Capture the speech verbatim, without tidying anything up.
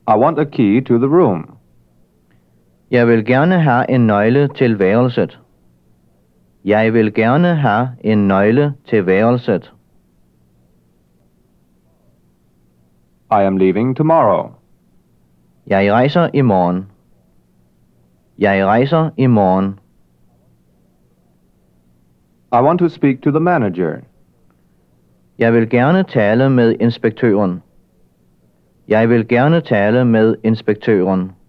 I want a key to the room. Jeg vil gerne have en nøgle til værelset. Jeg vil gerne have en nøgle til værelset. I am leaving tomorrow. Jeg rejser i morgen. Jeg rejser i morgen. I want to speak to the manager. Jeg vil gerne tale med inspektøren. Jeg vil gerne tale med inspektøren.